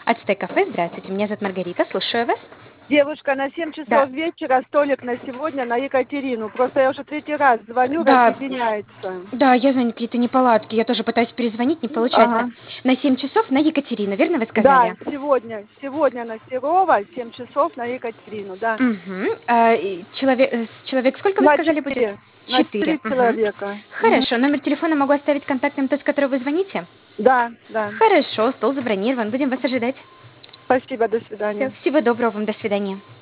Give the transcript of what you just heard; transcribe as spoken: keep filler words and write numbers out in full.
Ацтек кафе, здравствуйте, меня зовут Маргарита, слушаю вас. Девушка, на семь Да, часов вечера столик на сегодня на Екатерину. Просто я уже третий раз звоню, да, разъединяется. да, я знаю, какие-то неполадки, я тоже пытаюсь перезвонить, не получается. Ага. На семь часов на Екатерина, верно вы Да, сказали? сегодня. Сегодня на Серова, семь часов на Екатерину, да. Угу. человек, э, с- человек, сколько вы На сказали будет? четыре. На Четыре. четыре Мгм. человека. Мгм. Хорошо, номер телефона могу оставить контактным тот, с которого вы звоните? Да, да. Хорошо, стол забронирован, будем вас ожидать. Спасибо, до Все, свидания. всего доброго вам, до свидания.